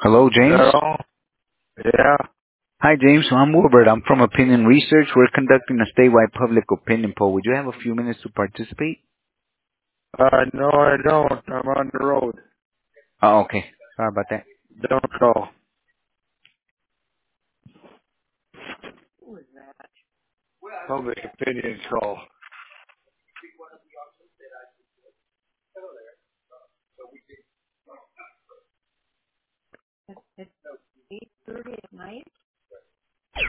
Hello, James. Hello? Yeah. Hi, James. I'm Wilbert. I'm from Opinion Research. We're conducting a statewide public opinion poll. Would you have a few minutes to participate? No, I don't. I'm on the road. Oh, okay. Sorry about that. Don't call. Public opinion call.